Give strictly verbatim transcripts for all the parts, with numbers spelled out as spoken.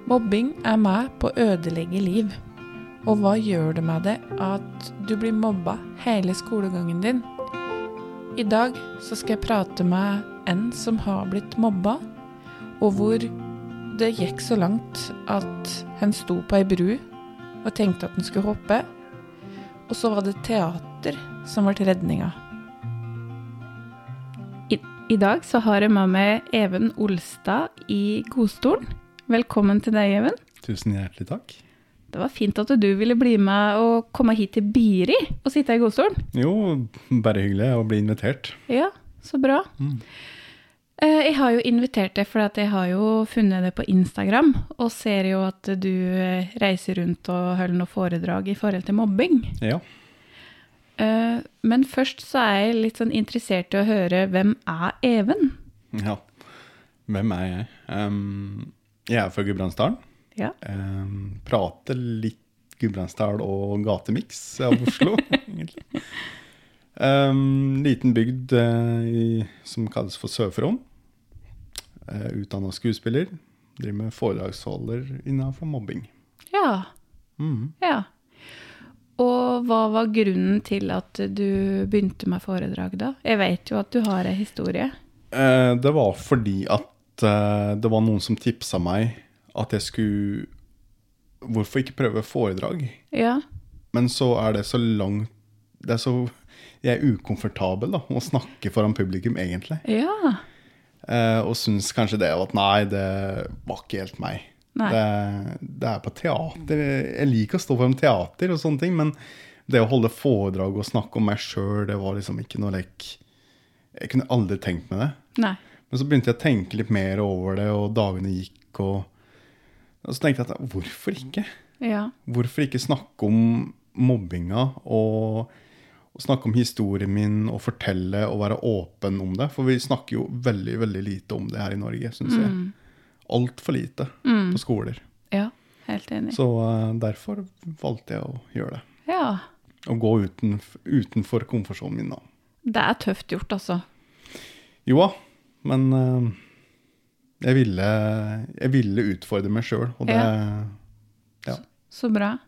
Mobbing er med på å ødelegge liv. Og hva gjør det med det at du blir mobba hele skolegangen din? I dag så skal jeg prate med en som har blitt mobba, og hvor det gikk så langt at han sto på ei bru og tenkte at han skulle hoppe, og så var det teater som var til redninga. I, I dag så har jeg med meg Even Olstad i Godstolen. Velkommen til deg, Even. Tusen hjertelig takk. Det var fint at du ville bli med og komme hit til Biri og sitte i Godstolen. Jo, bare hyggelig å bli invitert. Ja, så bra. Mm. Jeg har jo invitert deg for at jeg har jo funnet det på Instagram, og ser jo at du reiser rundt og holder noe foredrag i forhold til mobbing. Ja. Men først så er jeg litt sånn interessert i å høre, hvem er Even? Ja, hvem er jeg? Um, jeg er fra Gudbrandsdalen. Ja. Um, prater litt Gudbrandsdal og gatemix av Oslo, egentlig. Um, liten bygd uh, i, som kalles for Sør-Fron. Uh, utdannet skuespiller. Driver med foredragsholder innenfor mobbing. Ja. Mm. Ja. Og hva var grunnen til at du begynte med foredrag da? Jeg vet jo at du har en historie. Uh, det var fordi at uh, det var noen som tipset meg at jeg skulle, hvorfor ikke prøve foredrag? Ja. Men så er det så langt, det er så, jeg er ukomfortabel da, å snakke foran publikum egentlig. Ja. Uh, og synes kanskje det at nei, det var ikke helt meg. Det, det er på teater. Jeg liker å stå foran teater og sånne ting, men det å holde foredrag og snakke om meg selv, det var liksom ikke noe lek. Jeg kunne aldri tenkt med det. Nei. Men så begynte jeg å tenke litt mer over det, og dagene gikk, og, og så tenkte jeg at hvorfor ikke? Ja. Hvorfor ikke snakke om mobbinga, og, og snakke om historien min, og fortelle, og være åpen om det? For vi snakker jo veldig, veldig lite om det her i Norge, synes jeg. Mm. Alt for lite mm. på skoler. Ja, helt enig. Så uh, derfor valgte jeg å gjøre det. Ja. Og gå uten, utenfor komfortsonen min da. Det er tøft gjort, altså. Jo, men uh, jeg, ville, jeg ville utfordre meg selv, og det... Ja. Ja. Så, så bra.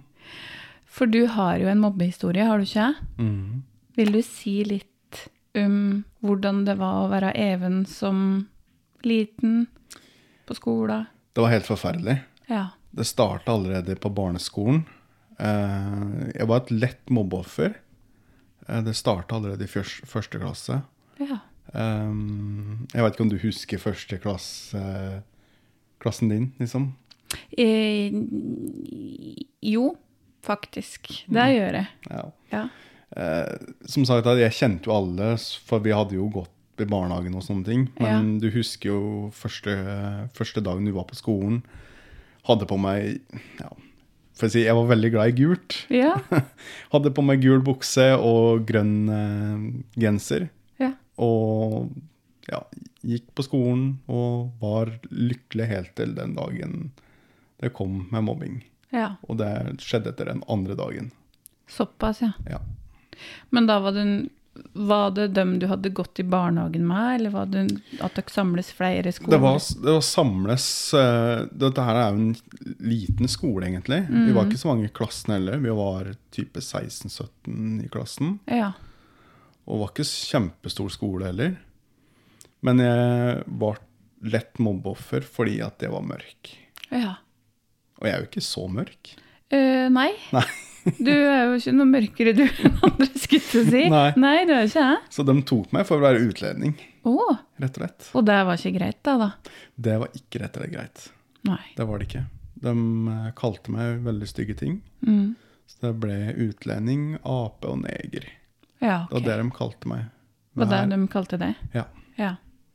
For du har jo en mobbehistorie, har du ikke? Mm. Vil du si litt om hvordan det var å være Even som liten på skolen? Det var helt forferdelig. Ja. Det startet allerede på barneskolen. Uh, jeg var et lett mobbeoffer. Uh, det startet allerede i først, første klasse. Ja. Um, jeg vet ikke om du husker første klasse, klassen din, liksom? Eh, jo, faktisk. Det mm. gjør jeg. Ja. Ja. Uh, som sagt, jeg kjente jo alle, for vi hadde jo gått i barnehagen og sånne ting. Men ja. Du husker jo første, første dagen du var på skolen, hadde på meg, ja, for å si, jeg var veldig glad i gult. Ja. Hadde på meg gul bukse og grønn eh, genser. Ja. Og ja, gikk på skolen og var lykkelig helt til den dagen det kom med mobbing. Ja. Og det skjedde etter den andre dagen. Såpass, ja. Ja. Men da var det, var det dem du hadde gått i barnehagen med, eller var det at dere samles flere skoler? Det var, det var samles, dette her er jo en liten skole egentlig. Mm. Vi var ikke så mange i klassen heller, vi var type seksten sytten i klassen. Ja. Og var ikke kjempestor skole heller. Men jeg var lett mobbeoffer fordi at jeg var mørk. Ja. Og jeg er jo ikke så mørk. Uh, nei. Nei. Du er jo ikke noe mørkere du enn andre skulle si. Nei. Nei, du er ikke det. Så de tok meg for å være utlending. Åh. Rett og slett. Og det var ikke greit da, da? Det var ikke rett eller greit. Nei. Det var det ikke. De kalte meg veldig stygge ting. Mm. Så det ble utlending, ape og neger. Ja, ok. Det var det de kalte meg. Var det de kalte det? Ja. Ja.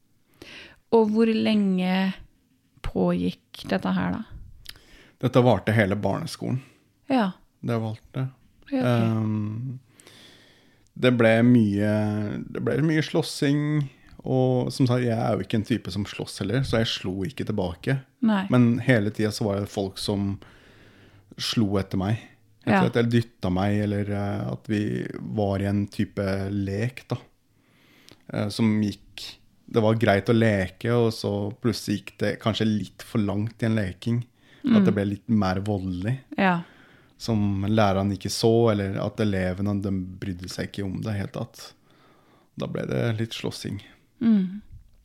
Og hvor lenge pågikk dette her da? Dette varte hele barneskolen. Ja. Det valgte. Ja, okay. Um, det ble mye, det ble mye slåssing, og som sagt, jeg er jo ikke en type som slåss heller, så jeg slo ikke tilbake. Nei. Men hele tiden så var det folk som slo etter meg. Ja. Eller dyttet meg, eller uh, at vi var i en type lek da. Uh, som gikk, det var greit å leke, og så plutselig gikk det kanskje litt for langt i en leking. Mm. At det ble litt mer voldelig. Ja. Som læreren ikke så, eller at elevene, de brydde seg ikke om det helt tatt. Da ble det litt slåssing. Mm.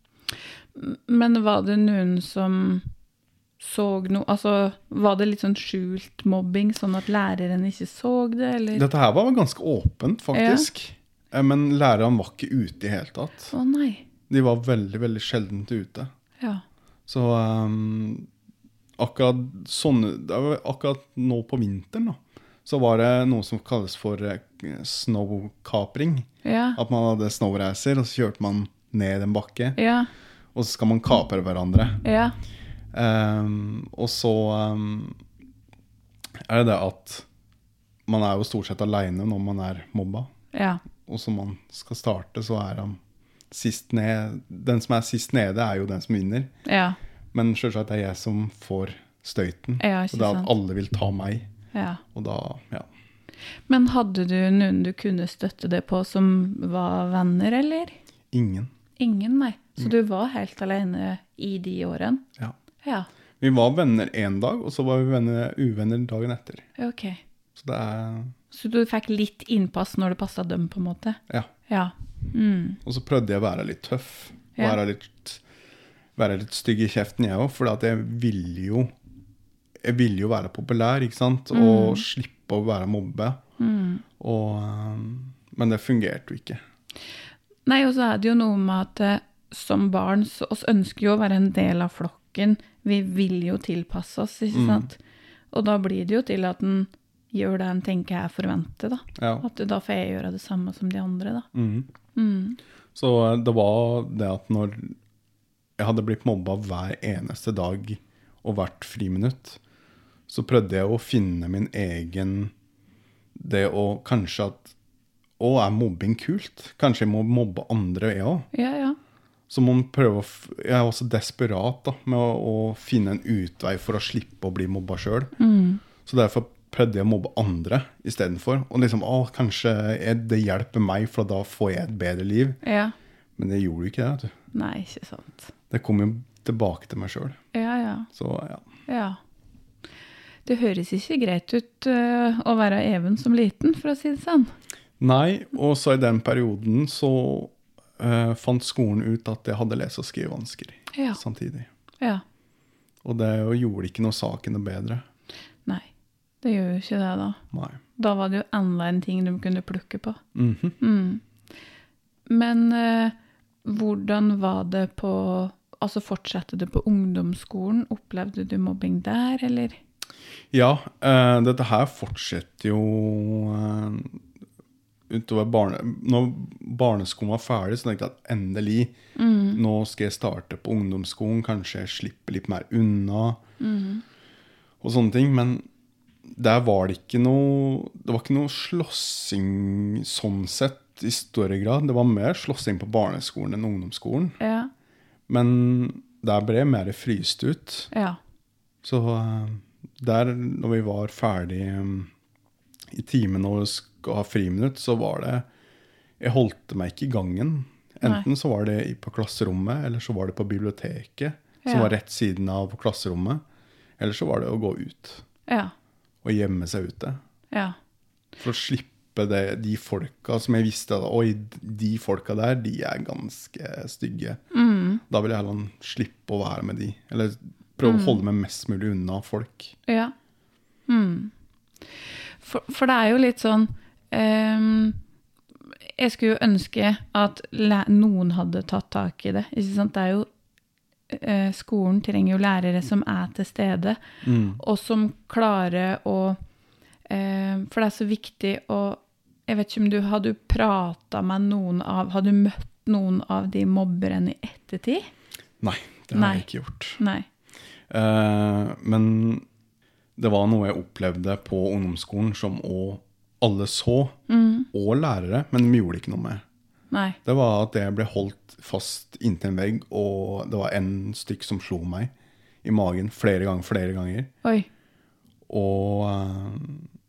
Men var det noen som så noe, altså var det litt sånn skjult mobbing, sånn at læreren ikke så det, eller? Dette her var ganske åpent, faktisk. Ja. Men læreren var ikke ute i helt tatt. Å nei. De var veldig, veldig sjeldent ute. Ja. Så um, akkurat, sånne, akkurat nå på vinteren da, så var det noe som kalles for uh, snowkapring. Ja. At man hadde snowreiser, og så kjørte man ned en bakke. Ja. Og så skal man kapre hverandre. Ja. Um, og så um, er det det at man er jo stort sett alene når man er mobba. Ja. Og så man skal starte, så er han sist ned. Den som er sist nede er jo den som vinner. Ja. Men selvsagt er jeg som får støyten. Ja, og det er at alle vil ta meg. Ja. Og da, ja. Men hadde du noen du kunne støtte det på som var venner, eller? Ingen. Ingen, nei. Så du var helt alene i de årene? Ja. Ja. Vi var venner en dag, og så var vi venner, uvenner dagen etter. Ok. Så det er... Så du fikk litt innpass når det passet dem, på en måte? Ja. Ja. Mm. Og så prøvde jeg å være litt tøff. Ja. Være litt, være litt stygg i kjeften jeg også, for at jeg ville jo, jeg ville jo være populær, ikke sant? Og Mm. slippe å være mobbe. Mm. Og, um, men det fungerte jo ikke. Nei, og så er det jo noe med at eh, som barn, så oss ønsker jo å være en del av flokken. Vi vil jo tilpasse oss, ikke Mm. sant? Og da blir det jo til at den gjør det en tenker jeg forventer, da. Ja. At da får jeg gjøre det samme som de andre, da. Mhm. Mm. Så det var det at når jeg hadde blitt mobba hver eneste dag og hvert friminutt, så prøvde jeg å finne min egen, det å kanskje at, å, er mobbing kult? Kanskje jeg må mobbe andre jeg også? Ja, ja. Så må man prøve å, f- jeg er også desperat da, med å, å finne en utvei for å slippe å bli mobba selv. Mm. Så derfor prøvde jeg å mobbe andre i stedet for. Og liksom, å, kanskje er det hjelper meg, for da får jeg et bedre liv. Ja. Men det gjorde jo ikke det, vet du. Nei, ikke sant. Det kom jo tilbake til meg selv. Ja, ja. Så ja. Ja. Det høres ikke greit ut uh, å være Even som liten, for å si det sånn. Nei, og så i den perioden så uh, fant skolen ut at jeg hadde lese- og skrivevansker Ja. samtidig. Ja. Og det jo gjorde ikke noe saken noe bedre. Nei, det gjør jo ikke det da. Nei. Da var det jo enda en ting de kunne plukke på. Mhm. Mm. Men uh, hvordan var det på, altså fortsatte det på ungdomsskolen? Opplevde du mobbing der, eller? Ja, uh, dette her fortsetter jo uh, utover barne... Når barneskolen var ferdig, så tenkte jeg at endelig, Mm. nå skal jeg starte på ungdomsskolen, kanskje jeg slipper litt mer unna, Mm. og sånne ting, men der var det ikke noe, det var ikke noe slåssing sånn sett i større grad. Det var mer slåssing på barneskolen enn ungdomsskolen, Ja, men der ble jeg mer fryst ut. ja. Så uh, der, når vi var ferdig um, i timen og skulle ha friminutt, så var det, jeg holdt meg ikke i gangen. Enten så var det i- på klasserommet, eller så var det på biblioteket, som Ja. var rett siden av klasserommet, eller så var det å gå ut Ja, og gjemme seg ute. ja. For å slippe det, de folka som jeg visste, at, oi, de folka der, de er ganske stygge. Mm. Da vil jeg heller slippe å være med de, eller prøve å holde meg mest mulig unna folk. Ja. Mm. For, for det er jo litt sånn, ehm, jeg skulle jo ønske at læ- noen hadde tatt tak i det, ikke sant? Det er jo, eh, skolen trenger jo lærere som er til stede, Mm. og som klarer å, eh, for det er så viktig å, jeg vet ikke om du, har du pratet med noen av, har du møtt noen av de mobberne i ettertid? Nei, det har Nei. jeg ikke gjort. Nei. Eh, men det var noe jeg opplevde på ungdomsskolen som å alle så, Mm. og lærere, men de gjorde ikke noe med. Nei. Det var at jeg ble holdt fast inntil en vegg, og det var en stykk som slo meg i magen flere ganger, flere ganger. Oi. Og eh,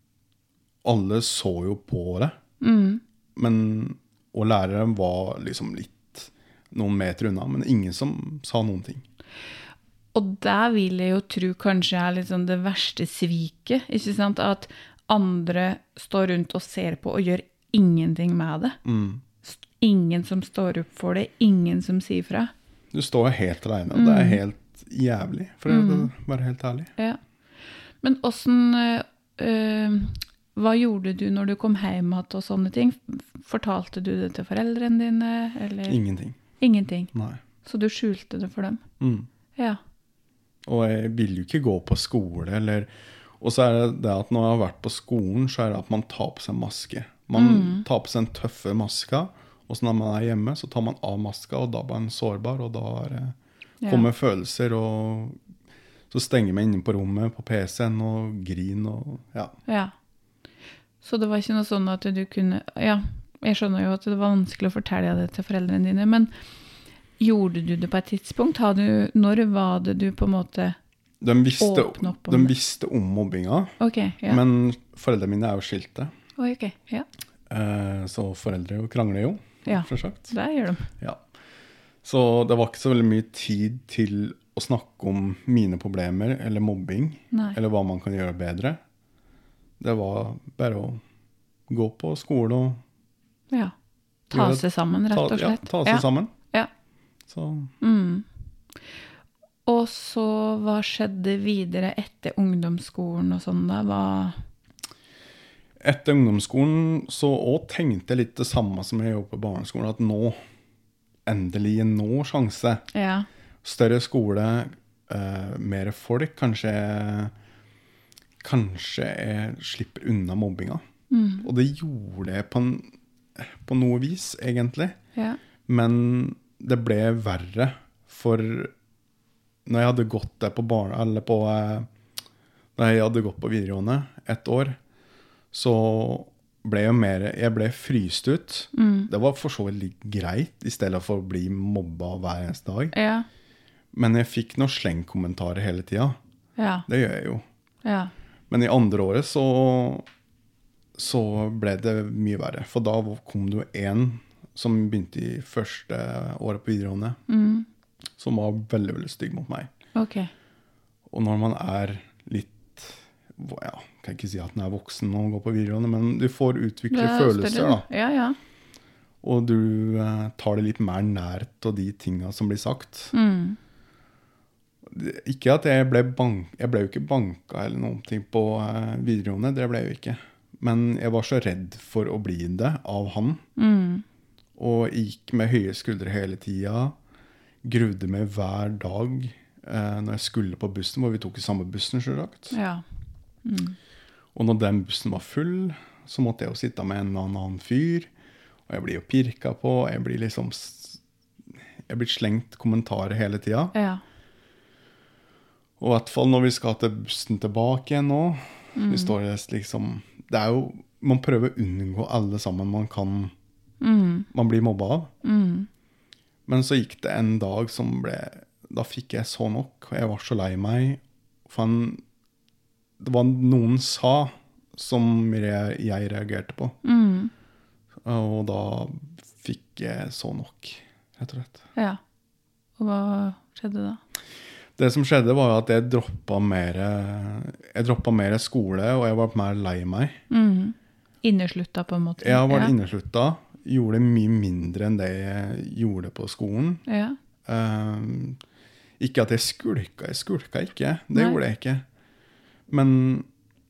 alle så jo på det, Mm. men, og læreren var liksom litt noen meter unna, men ingen som sa noen ting. Og der vil jeg jo tro kanskje er litt sånn det verste sviket, ikke sant? At andre står rundt og ser på og gjør ingenting med det. Mm. Ingen som står opp for det, ingen som sier fra. Du står helt alene, og det er helt jævlig, for å Mm. være helt ærlig. Ja. Men hvordan, øh, hva gjorde du når du kom hjem igjen og sånne ting? Fortalte du det til foreldrene dine, eller? Ingenting. Ingenting. Nei. Så du skjulte det for dem? Mm. Ja. Og jeg vil jo ikke gå på skole, eller... Og så er det det at når jeg har vært på skolen, så er det at man tar på seg maske. Man Mm. tar på seg en tøffe maske, og så når man er hjemme, så tar man av maska, og da blir man sårbar, og da er det, Ja. kommer følelser, og så stenger man inne på rommet på P C-en, og grin, og ja. Ja. Så det var ikke noe sånn at du kunne... Ja, jeg skjønner jo at det var vanskelig å fortelle det til foreldrene dine, men gjorde du det på et tidspunkt? Har du, når var det du på en måte... De visste, Åpne opp om de det. visste om mobbinga, Ok, ja. men foreldrene mine er jo skilte. Oi, ok, ja. Eh, så foreldre jo krangler jo, Ja, for sagt. det gjør de. Ja. Så det var ikke så veldig mye tid til å snakke om mine problemer, eller mobbing, Nei. eller hva man kan gjøre bedre. Det var bare å gå på skole og Ja. Ta Gjøre- seg sammen, rett ta, og ja, slett. ta seg Ja, sammen. ja. Så Mm. Og så hva skjedde videre etter ungdomsskolen og sånn da? Hva... etter ungdomsskolen så også tenkte jeg litt det samme som jeg gjorde på barneskolen, at nå, endelig nå sjanse. Ja. Større skole, eh, mer folk, kanskje, kanskje jeg slipper unna mobbinga. Mm. Og det gjorde jeg på, en, på noe vis, egentlig. Ja. Men det ble verre, for når jeg hadde gått der på barn, eller på, eh, når jeg hadde gått på videregående et år, så ble jeg mer, jeg ble fryst ut. Mm. Det var for så vidt litt greit, i stedet for å bli mobba hver eneste dag. Ja. Men jeg fikk noen slengkommentarer hele tiden. Ja. Det gjør jeg jo. Ja. Men i andre året så, så ble det mye verre. For da kom det jo en som begynte i første året på videregående, Mm. som var veldig, veldig stygg mot meg. Ok. Og når man er litt, ja, kan jeg ikke si at man er voksen og går på videregående, men du får utvikle Det er følelser større. da. Ja, ja. Og du eh, tar det litt mer nært av de tingene som blir sagt. Mm. Det- Ikke at jeg ble bank, jeg ble jo ikke banka eller noen ting på eh, videregående, det ble jeg jo ikke. Men jeg var så redd for å bli det av han, Mm. og gikk med høye skuldre hele tida, grudde meg hver dag eh, når jeg skulle på bussen, hvor vi tok i samme bussen, selvsagt. Ja. Mm. Og når den bussen var full, så måtte jeg jo sitte med en eller annen fyr, og jeg blir jo pirka på, jeg blir liksom, s- jeg blir slengt kommentarer hele tida. Ja. Og i hvert fall når vi skal til bussen tilbake igjen nå, Mm. vi står liksom, det er jo, man prøver å unngå alle sammen man kan, Mm. man blir mobba av. Mm. Men så gikk det en dag som ble, da fikk jeg så nok, og jeg var så lei meg, for han, det var noen sa som jeg, jeg reagerte på. Mm. Og da fikk jeg så nok, rett og slett. Ja. Og hva skjedde da? Det som skjedde var jo at jeg droppet mer, jeg droppet mer skole, og jeg var mer lei meg. Mm. Inneslutta på en måte. Jeg var ja. inneslutta, gjorde mye mindre enn det jeg gjorde på skolen. Ja. Um, ikke at jeg skulka, jeg skulka ikke, det Nei. gjorde jeg ikke. Men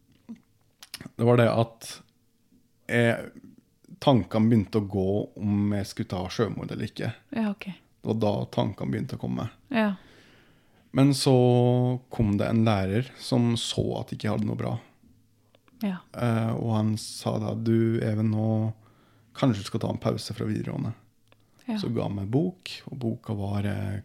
det var det at jeg, tankene begynte å gå om jeg skulle ta sjømord eller ikke. Ja, ok. Det var da tankene begynte å komme. Ja. Men så kom det en lærer som så at jeg ikke hadde noe bra. Ja. Eh, og han sa da, du Even, nå kanskje du skal ta en pause fra videregående. Ja. Så ga han meg en bok, og boka var eh,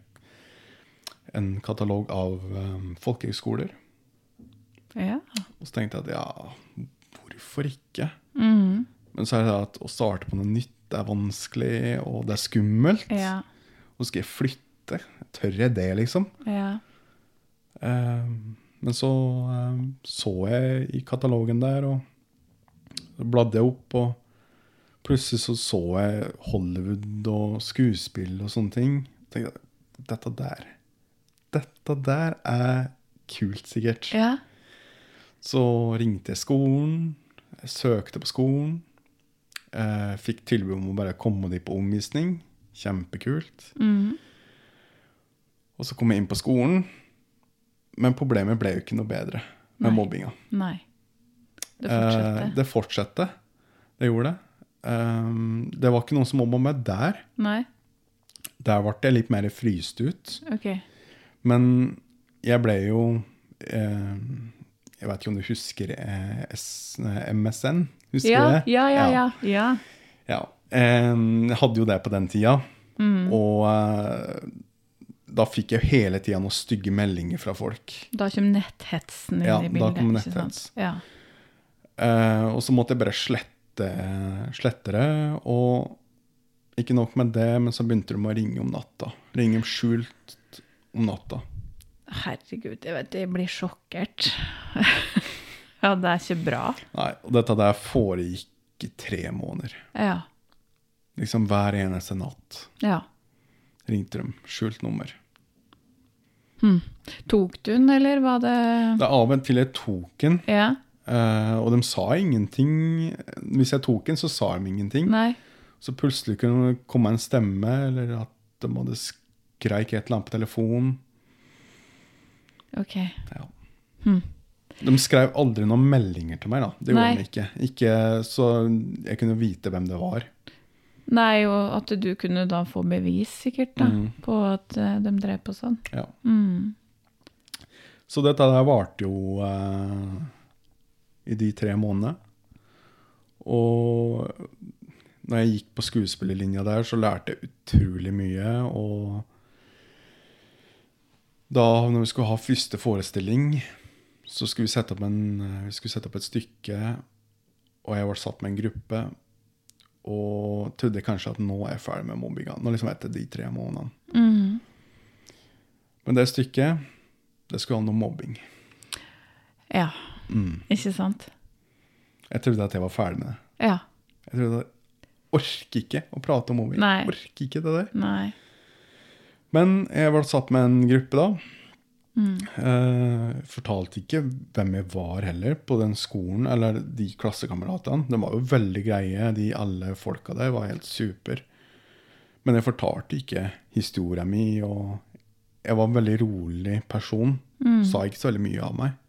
en katalog av eh, folkehøgskoler. Ja. Og så tenkte jeg at ja, hvorfor ikke? Mm. Men så er det at å starte på noe nytt, det er vanskelig, og det er skummelt. Ja. Og skal jeg flytte? Tør jeg det, liksom? Ja. Eh, men så eh, så jeg i katalogen der, og så bladde jeg opp, og plutselig så så jeg Hollywood og skuespill og sånne ting. Jeg tenkte, dette der, dette der er kult sikkert. Ja. Så ringte jeg skolen, jeg søkte på skolen, eh, fikk tilbud om å bare komme dit på omvisning. Kjempekult. Mm. Og så kom jeg inn på skolen, men problemet ble jo ikke noe bedre med Nei. mobbinga. Nei. Det fortsetter. Eh, det fortsatte. Det gjorde det. Um, det var ikke noen som mobba meg der. Nei. Der ble jeg litt mer fryst ut. Ok. Men jeg ble jo eh, jeg vet ikke om du husker eh, S, M S N? Husker Ja, du det? ja, ja, ja. ja. ja. Eh, jeg hadde jo det på den tida. Mm. Og eh, da fikk jeg hele tida noen stygge meldinger fra folk. Da kom netthetsen inn Ja, i da bildet. kom ikke netthets. sant? Ja. Eh, og så måtte jeg bare slette, slette det. Og ikke nok med det, men så begynte de å ringe om natta. Ringe om skjult om natta. Herregud, jeg vet, jeg blir sjokkert. Ja, det er ikke bra. Nei, og dette der foregikk i tre måneder. Ja. Liksom hver eneste natt Ja. ringte de skjult nummer. Hm. Tok du den, eller var det... Det er av og til jeg tok den, Ja. eh, og de sa ingenting. Hvis jeg tok den, så sa de ingenting. Nei. Så plutselig kunne det komme en stemme, eller at de hadde skreik et eller annet på telefonen. Ok. Ja. Hm. De skrev aldri noen meldinger til meg da. Det gjorde Nei. de ikke. Ikke så jeg kunne vite hvem det var. Nei, og at du kunne da få bevis sikkert da, Mm. på at eh, de drev på sånn. Ja. Mm. Så dette der varte jo eh, i de tre månedene. Og når jeg gikk på skuespillerlinja der, så lærte jeg utrolig mye. Og da, når vi skulle ha første forestilling, så skulle vi sette opp, en, vi skulle sette opp et stykke, og jeg var satt med en gruppe, og trodde kanskje at nå er jeg ferdig med mobbinga. Nå liksom etter de tre månedene. Mm. Men det stykket, det skulle handle om mobbing. Ja, Mm. ikke sant? Jeg trodde at jeg var ferdig med det. Ja. Jeg trodde at jeg orker ikke å prate om mobbing. Nei. Orker ikke det der. Nei. Men jeg ble satt med en gruppe da. Mm. Eh, fortalte ikke hvem jeg var heller på den skolen, eller de klassekameratene. De var jo veldig greie, de alle folka der var helt super. Men jeg fortalte ikke historien min, og jeg var en veldig rolig person. Mm. Sa ikke så veldig mye av meg.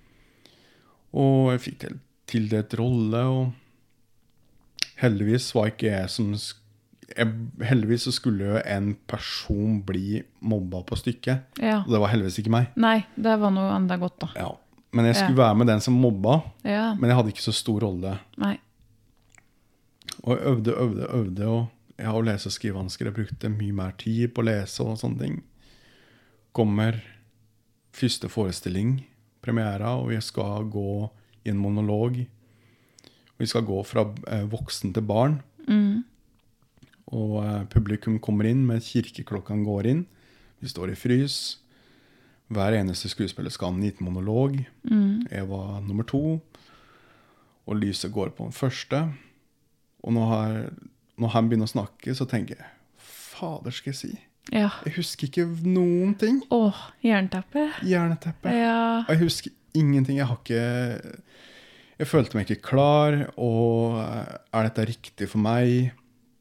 Og jeg fikk til, tildelt rolle, og heldigvis var ikke jeg som sk- jeg, heldigvis så skulle jo en person bli mobba på stykket, Ja. og det var heldigvis ikke meg. Nei, det var noe enda godt da. Ja. Men jeg skulle Ja. være med den som mobba, Ja. men jeg hadde ikke så stor rolle. Nei. Og jeg øvde, øvde, øvde, og jeg har jo lese- og skrivevansker. Jeg brukte mye mer tid på å lese og sånne ting. Kommer første forestilling, premiera, og vi skal gå i en monolog. Vi skal gå fra eh, voksen til barn. Mm. Og eh, publikum kommer inn, med kirkeklokken går inn. Vi står i frys. Hver eneste skuespiller skal ha en liten monolog. Mm. Jeg var nummer to. Og lyset går på den første. Og når, her, når han begynner å snakke, så tenker jeg, fader skal jeg si? Ja. Jeg husker ikke noen ting. Åh, jernteppe. Jerneteppe. Ja. Og jeg husker ingenting. Jeg har ikke... Jeg følte meg ikke klar, og er dette riktig for meg?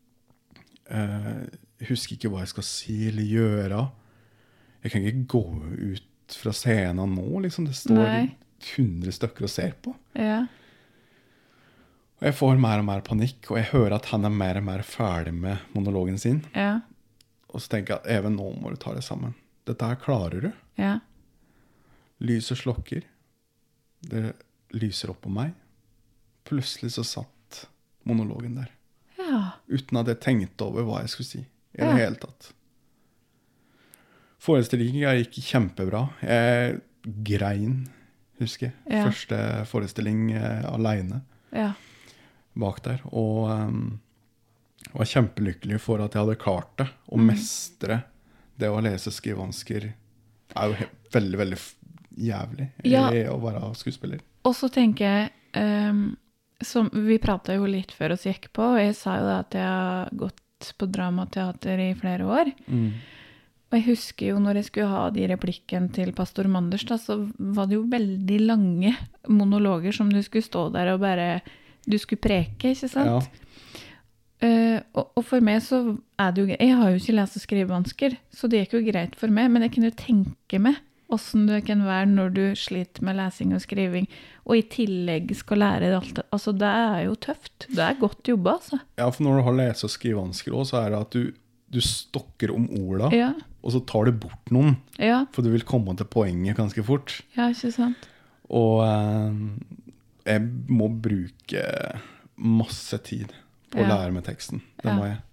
Jeg husker ikke hva jeg skal si eller gjøre. Jeg kan ikke gå ut fra scenen nå, liksom. Det står Nei. hundre stykker og ser på. Ja. Og jeg får mer og mer panikk, og jeg hører at han er mer og mer ferdig med monologen sin. Ja. Og så tenker jeg at Even, nå må du ta det sammen. Dette her klarer du. Ja. Lyset slokker. Det lyser opp på meg. Plutselig så satt monologen der. Ja. Uten at jeg tenkte over hva jeg skulle si. I Ja. det hele tatt. Forestillingen gikk kjempebra. Jeg grein, husker jeg. Ja. Første forestilling eh, alene Ja. bak der. Og um, var kjempelykkelig for at jeg hadde klart det. Å Mm. mestre det å lese skrivevansker er jo he- veldig, veldig f- jævlig Ja. i å være skuespiller. Og så tenker jeg, ehm, som vi pratet jo litt før oss gikk på, og jeg sa jo da at jeg har gått på dramateater i flere år. Og jeg husker jo når jeg skulle ha de replikken til pastor Manders, da, så var det jo veldig lange monologer som du skulle stå der og bare, du skulle preke, ikke sant? Ja. Uh, og, og for meg så er det jo, jeg har jo ikke lese- og skrivevansker, så det er ikke jo greit for meg, men jeg kunne jo tenke meg hvordan det kan være når du sliter med lesing og skriving, og i tillegg skal lære det alt. Altså, det er jo tøft. Det er godt jobba, altså. Ja, for når du har lese- og skrivevansker også, så er det at du, du stokker om orda, Ja, og så tar du bort noen, ja, for du vil komme til poenget ganske fort. ja, ikke sant? Og eh, jeg må bruke masse tid på å Ja. lære meg teksten. Det Ja. må jeg.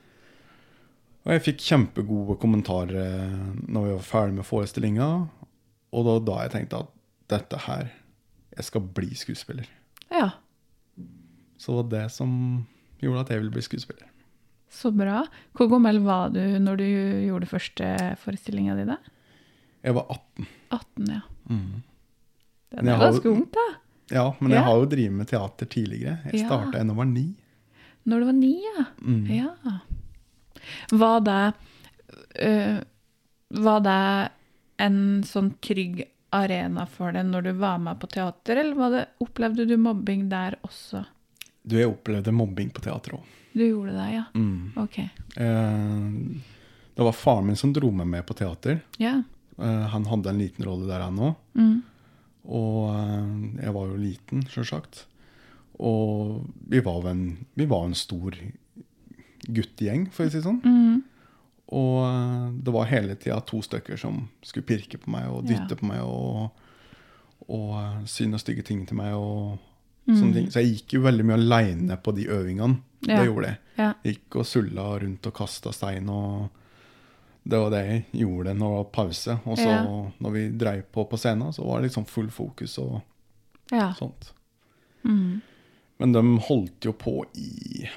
Og jeg fikk kjempegode kommentarer når vi var ferdig med forestillingen, og da, da jeg tenkte at dette her, jeg skal bli skuespiller. Ja, Så det var det som gjorde at jeg ville bli skuespiller. så bra. Hvor gammel var du når du gjorde første forestillingen din da? Jeg var atten. atten, ja. Mm. Det Men jeg er har- ganske ungt da. Ja, men Ja. jeg har jo drivet med teater tidligere. Jeg Ja. startet da jeg var ni. Når du var ni, ja. Mm. Ja. Var det, øh, var det en sånn trygg arena for deg når du var med på teater, eller var det, opplevde du mobbing der også? Du, jeg opplevde mobbing på teater også. Du gjorde det, ja. Mm. Ok. Eh, det var faren min som dro meg med på teater. Ja. Eh, han hadde en liten rolle der han også. Mm. Og eh, jeg var jo liten, selvsagt. Og vi var jo en, vi var en stor guttegjeng, for å si det sånn. Mm. Og eh, det var hele tiden to stykker som skulle pirke på meg og dytte Ja. på meg og, og eh, syne og stygge ting til meg og Mm. sånne ting. Så jeg gikk jo veldig mye alene på de øvingene. Ja. Det gjorde jeg. Ja. Gikk og sulla rundt og kastet stein, og det var det jeg gjorde når det var pause. Og så Ja. når vi drev på på scenen, så var det liksom full fokus og Ja. sånt. Mm. Men de holdt jo på i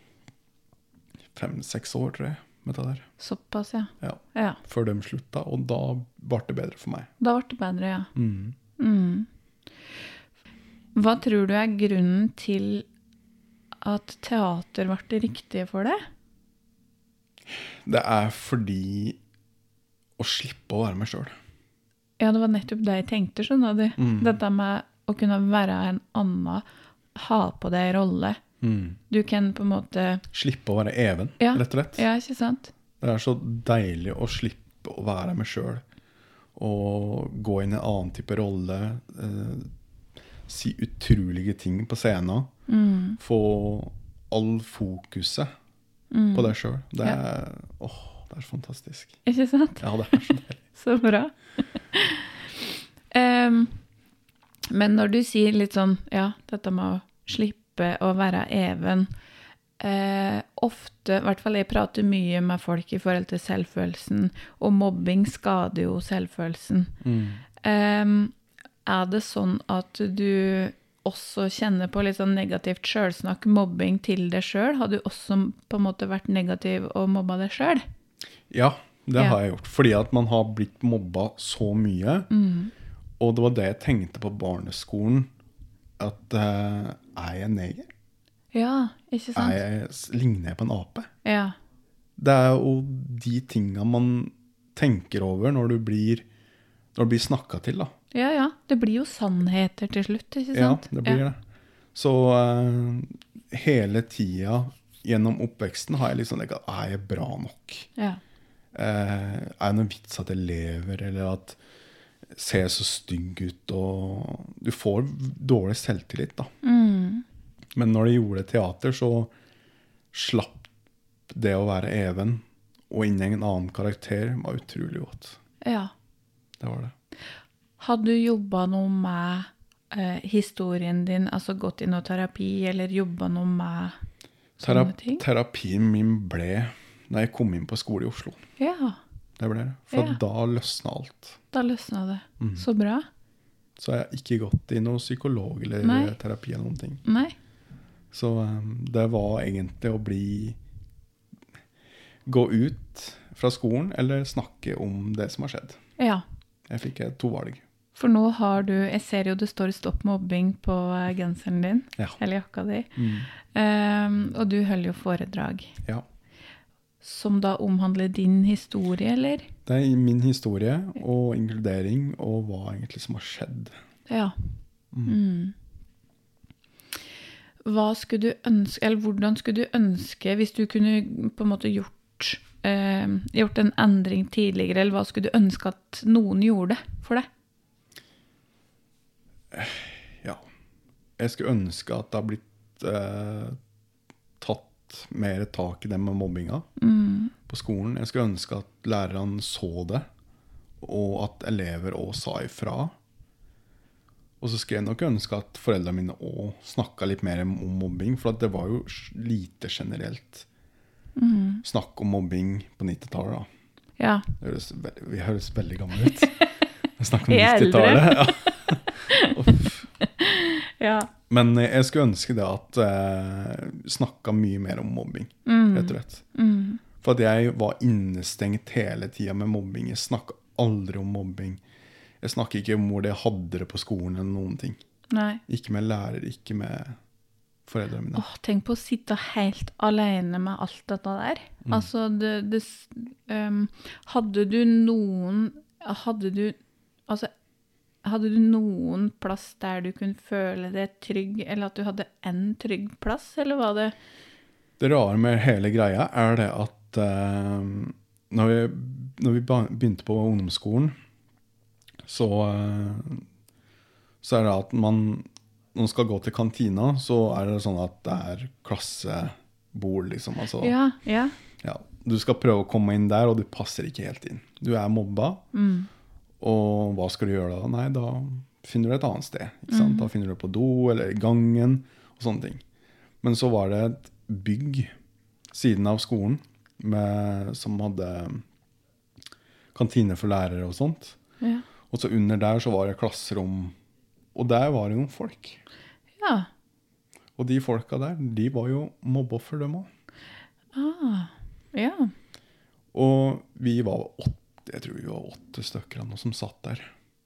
fem-seks år, tror jeg, med det der. Såpass, ja. Ja. Ja. Før de slutta, og da ble det bedre for meg. Da ble det bedre, ja. Mm. Mm. Hva tror du er grunnen til at teater ble det riktige for deg? Det er fordi å slippe å være meg selv. Ja, det var nettopp det jeg tenkte, skjønner du. Mm. Dette med å kunne være en annen, ha på deg en rolle. Mm. Du kan på en måte... Slippe å være even, Ja. rett og slett. Ja, ikke sant? Det er så deilig å slippe å være meg selv. Og gå inn i en annen type rolle. Eh, si utrolige ting på scenen. Mm. Få all fokuset Mm. på deg selv. Det Ja. er, åh, det er så fantastisk. Ikke sant? Ja, det er så deilig. Så bra. Em, men når du sier litt sånn, ja, dette med å slippe å være even, eh, ofte, i hvert fall jeg prater mye med folk i forhold til selvfølelsen, og mobbing skader jo selvfølelsen. Mm. Em, er det sånn at du også kjenner på litt sånn negativt selvsnakk, mobbing til deg selv? Har du også på en måte vært negativ og mobba deg selv? Ja, det Ja. har jeg gjort. Fordi at man har blitt mobba så mye. Mm. Og det var det jeg tenkte på barneskolen. At eh, er jeg neger? Ja, ikke sant? Er jeg, ligner jeg på en ape? Ja, Det er jo de tingene man tenker over når du blir, når du blir snakket til, da. ja, ja. Det blir jo sannheter til slutt, ikke Ja, sant? det blir ja. det. Så eh, hele tida gjennom oppveksten har jeg liksom tenkt, er jeg bra nok? Ja. Eh, er det noen vits at jeg lever, eller at ser jeg så stygg ut, og du får dårlig selvtillit, da. Mm. Men når jeg gjorde teater, så slapp det å være even, og inn i en annen karakter, var utrolig godt. Ja. Det var det. Har du jobbet noe med eh, historien din, altså gått i noe terapi, eller jobbet noe med sånne Terap ting? terapien min ble da jeg kom inn på skole i Oslo. Ja, Det ble det. For Ja. da løsna alt. da løsna det. Mm. Så bra. Så jeg har ikke gått i noe psykolog eller Nei. terapi eller noen ting. Nei. Så um, det var egentlig å bli gå ut fra skolen eller snakke om det som har skjedd. Ja. Jeg fikk et to valg. For nå har du, jeg ser jo det står stopp mobbing på eh, genseren din, Ja. eller jakka di, Mm. Ehm, og du holder jo foredrag. Ja. som da omhandler din historie, eller? Det er min historie og inkludering og hva egentlig som har skjedd. Ja. Mm. Hva skulle du ønske, eller hvordan skulle du ønske, hvis du kunne på en måte gjort, eh, gjort en endring tidligere, eller hva skulle du ønske at noen gjorde for deg? Ja, jeg skulle ønske at det har blitt eh, tatt mer tak i det med mobbinga Mm. på skolen. Jeg skulle ønske at lærerne så det, og at elever også sa ifra. Og så skulle jeg nok ønske at foreldrene mine også snakket litt mer om mobbing, for at det var jo lite generelt Mm. snakk om mobbing på nittitallet da. Ja. Det høres veldig, vi høres veldig gamle ut. Jeg snakker om Jeg er eldre. nittitallet. Ja. Uff. Ja. Men jeg skulle ønske det at eh, snakket mye mer om mobbing, Mm. rett og slett. Mm. For at jeg var innestengt hele tiden med mobbing. Jeg snakket aldri om mobbing. Jeg snakker ikke om hvor jeg hadde det på skolen eller noen ting. Nei. Ikke med lærer, ikke med foreldrene mine. Åh, tenk på å sitte helt alene med alt dette der. Mm. Altså, det, det, s- ehm, hadde du noen, hadde du, altså, hadde du noen plass der du kunne føle deg trygg, eller at du hadde en trygg plass, eller var det? Det rare med hele greia er det at eh, når, vi, når vi ba- begynte på ungdomsskolen, så, eh, så er det at man, når man skal gå til kantina, så er det sånn at det er klassebord, liksom. Altså, Ja, ja. ja, du skal prøve å komme inn der, og du passer ikke helt inn. Du er mobba, Mm. og hva skal du gjøre da? Nei, da finner du et annet sted. Ikke sant? Da finner du på do, eller i gangen, og sånne ting. Men så var det et bygg siden av skolen, med, som hadde kantine for lærere og sånt. Ja. Og så under der så var det klasserom, og der var det noen folk. Ja. Og de folka der, de var jo mobboffer, dem også. Ah, ja. Og vi var åtte, jeg tror vi var åtte stykker av noe som satt der.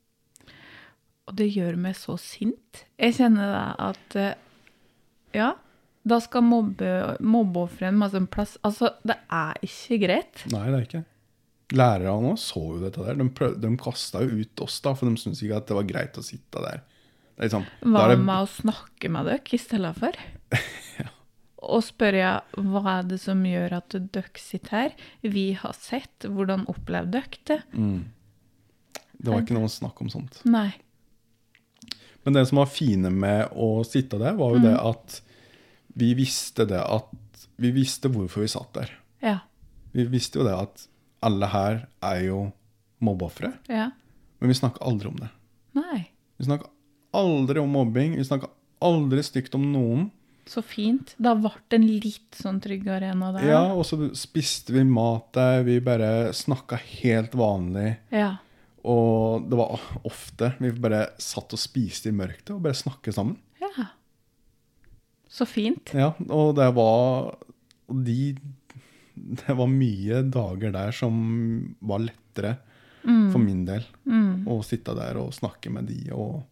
Og det gjør meg så sint. Jeg kjenner da at, eh, ja, da skal mobbe, mobbeofferen masse en plass. Altså, det er ikke greit. Nei, det er ikke. Lærerne nå så jo dette der. De, prøv, de kastet jo ut oss da, for de syntes ikke at det var greit å sitte der. Det er liksom, da Hva er det, med å snakke med dere i stedet for? Ja. Og spørre jeg, hva er det som gjør at dere sitter her? Vi har sett, hvordan opplevde dere det? mm. Det var ikke noe å snakke om sånt. Nei. Men det som var fine med å sitte der, var jo Mm. det at vi visste det at, vi visste hvorfor vi satt der. Ja, Vi visste jo det at alle her er jo mobbeoffere, ja. men vi snakket aldri om det. Nei. Vi snakket aldri om mobbing, vi snakket aldri stygt om noen. Så fint. Da ble det en litt sånn trygg arena der. Ja, og så spiste vi mat der, vi bare snakket helt vanlig, Ja. og det var ofte, vi bare satt og spiste i mørket og bare snakket sammen. Ja. Så fint. Ja, og det var, og de, det var mye dager der som var lettere Mm. for min del, Mm. å sitte der og snakke med de og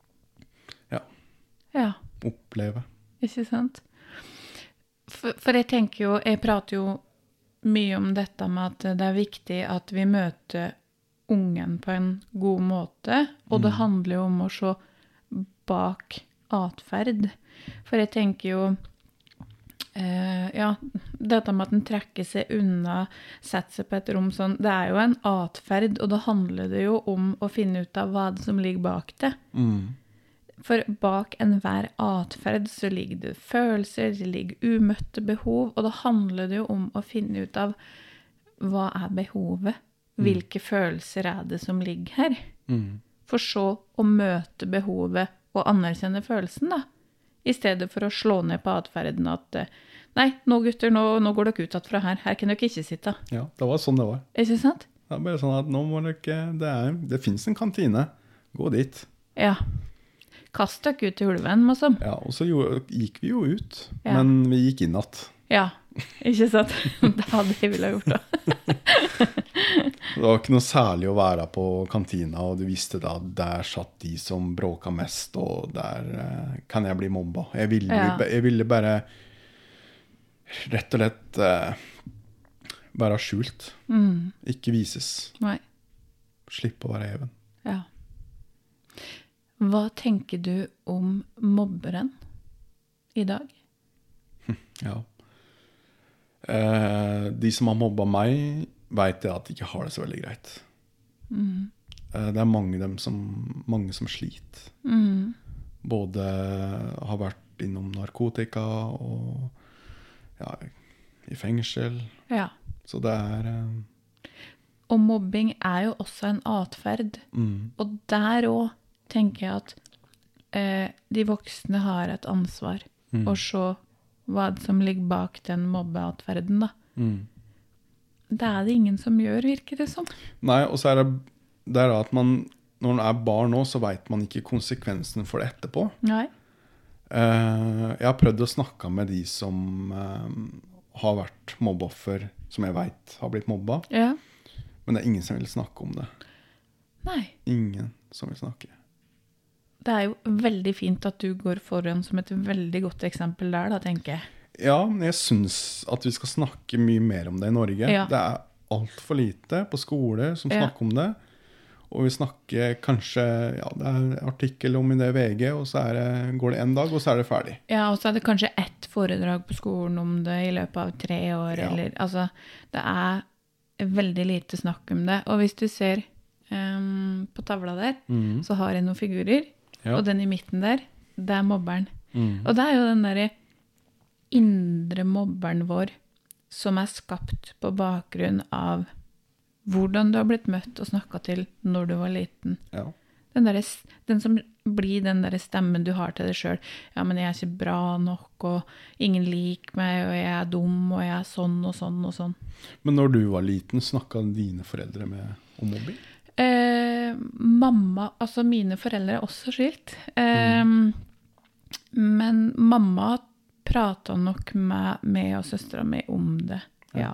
Ja. oppleve. Ikke sant? For, for jeg tenker jo, jeg prater jo mye om dette med at det er viktig at vi møter ungen på en god måte, og det handler jo om å se bak atferd. For jeg tenker jo, eh, ja, dette med at den trekker seg unna, setter seg på et rom sånn, det er jo en atferd, og da handler det jo om å finne ut av hva det som ligger bak det. Mm. For bak enhver atferd så ligger det følelser, det ligger umøtte behov, og da handler det jo om å finne ut av hva er behovet, hvilke følelser er det som ligger her. Mm. For så å møte behovet og anerkjenne følelsen da, i stedet for å slå ned på atferden at eh, nei, nå gutter, nå, nå går dere ut fra her, her kan dere ikke sitte. Ja, det var sånn det var. Ikke sant? Det er bare sånn at nå må dere ikke, det, er, det finnes en kantine, gå dit. Ja. Kast dere ut i ulven, liksom. Ja, og så gjorde, gikk vi jo ut, Ja. men vi gikk inn att. Ja, ikke sant? Det hadde jeg ville gjort da. Det var ikke noe særlig å være på kantina, og du visste da at der satt de som bråka mest, og der eh, kan jeg bli mobba. Jeg ville, Ja. jeg ville bare rett og slett eh, være skjult. Mm. Ikke vises. Nei. Slippe å være even. Ja. Hva tenker du om mobberen i dag? Ja. Eh, de som har mobbet meg, vet jeg at de ikke har det så veldig greit. Mm. Eh, det er mange, dem som, mange som sliter. Mm. Både har vært innom narkotika og ja, i fengsel. Ja. Så det er eh, Og mobbing er jo også en atferd. mm, Og der også tenker jeg at eh, de voksne har et ansvar mm, å se hva som ligger bak den mobbeatferden da. mm. Det er det ingen som gjør, virker det som. Nei, og så er det, det er at man, når man er barn nå, så vet man ikke konsekvensen for det etterpå. Nei. Eh, jeg har prøvd å snakke med de som eh, har vært mobbeoffer, som jeg vet har blitt mobba, Ja. men det er ingen som vil snakke om det. Nei. Ingen som vil snakke. Det er jo veldig fint at du går foran som et veldig godt eksempel der, da, tenker jeg. Ja, men jeg synes at vi skal snakke mye mer om det i Norge. Ja. Det er alt for lite på skoler som Ja. snakker om det. Og vi snakker kanskje, ja, det er en artikkel om i det V G, og så er det, går det en dag, og så er det ferdig. Ja, og så er det kanskje ett foredrag på skolen om det i løpet av tre år, Ja. eller, altså, det er veldig lite snakk om det. Og hvis du ser um, på tavla der, Mm. så har jeg noen figurer, Ja. og den i midten der, det er mobberen. Mm. Og det er jo den der indre mobberen vår som er skapt på bakgrunn av hvordan du har blitt møtt og snakket til når du var liten. Ja. Den, der, den som blir den der stemmen du har til deg selv. Ja, men jeg er ikke bra nok, og ingen liker meg, og jeg er dum, og jeg er sånn og sånn og sånn. Men når du var liten, snakket dine foreldre med om mobbing? Eh, mamma, altså mine foreldre er også skilt. Eh, Mm. Men mamma pratet nok med meg og søstera mi om det, ja.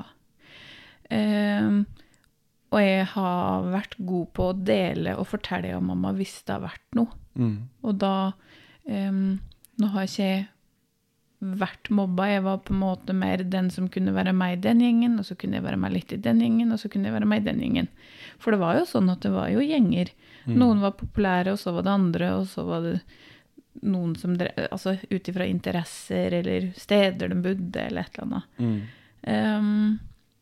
Eh, og jeg har vært god på å dele og fortelle om mamma hvis det har vært noe. Mm. Og da, eh, nå har jeg ikke vært mobba, jeg var på en måte mer den som kunne være meg i den gjengen, og så kunne jeg være meg litt i den gjengen, og så kunne jeg være meg i den gjengen. For det var jo sånn at det var jo gjenger. Mm. Noen var populære, og så var det andre, og så var det noen som, dre- altså utifra interesser, eller steder de bodde, eller et eller annet. Mm. Um,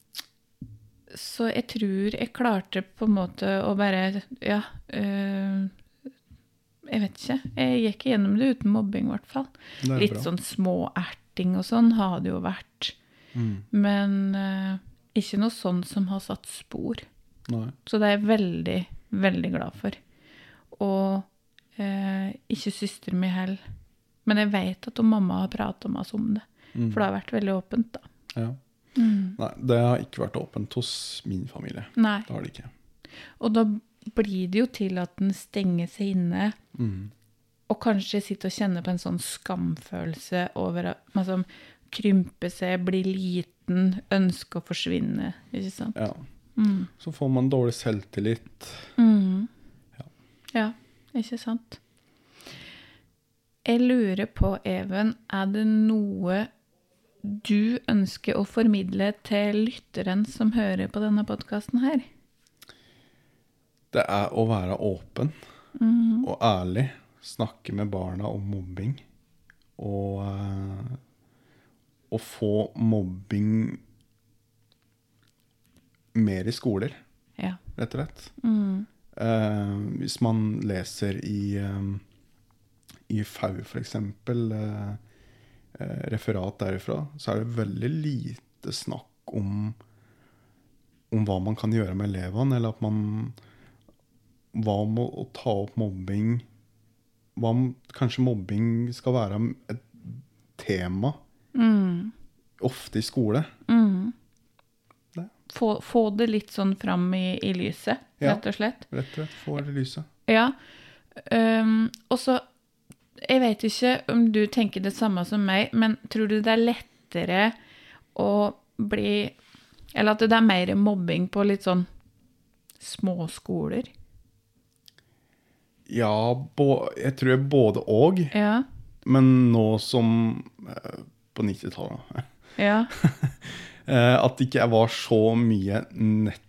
så jeg tror jeg klarte på en måte å bare, ja, uh, jeg vet ikke, jeg gikk gjennom det uten mobbing i hvert fall. Det er Litt bra. sånn småerting og sånn har det jo vært, Mm. men uh, ikke noe sånn som har satt spor. Nei. Så det er jeg veldig, veldig glad for. Og uh, ikke søster mi heller. Men jeg vet at mamma har pratet med oss om det, Mm. for det har vært veldig åpent da. Ja. Mm. Nei, det har ikke vært åpent hos min familie. Nei. Det har det ikke. Og da blir det jo til at den stenger seg inne, Mm. og kanskje sitter og kjenner på en sånn skamfølelse over at man som krymper seg, blir liten, ønsker å forsvinne, ikke sant? Ja. Mm. Så får man dårlig selvtillit. Mm. Ja. Ja, ikke sant? Jeg lurer på, Even, er det noe du ønsker å formidle til lytteren som hører på denne podcasten her? Det er å være åpen Mhm. og ærlig. Snakke med barna om mobbing. Og, eh, og få mobbing mer i skoler, Ja. rett og slett. Mm. Eh, hvis man leser i, eh, i F A U for eksempel, eh, eh, referat derifra, så er det veldig lite snakk om, om hva man kan gjøre med elevene, eller at man, hva med å ta opp mobbing, hva om kanskje mobbing skal være et tema, Mm. ofte i skole. Mm. Det. Få, få det litt sånn fram i, i lyset, Ja. rett og slett. Rett og slett, få det lyset. Ja. Um, og så, jeg vet ikke om du tenker det samme som meg, men tror du det er lettere å bli, eller at det er mer mobbing på litt sånn små skoler? Ja, bo, jeg tror jeg både og, Ja. men nå som eh, på nittitallet, Ja. Eh, at det ikke var så mye nett,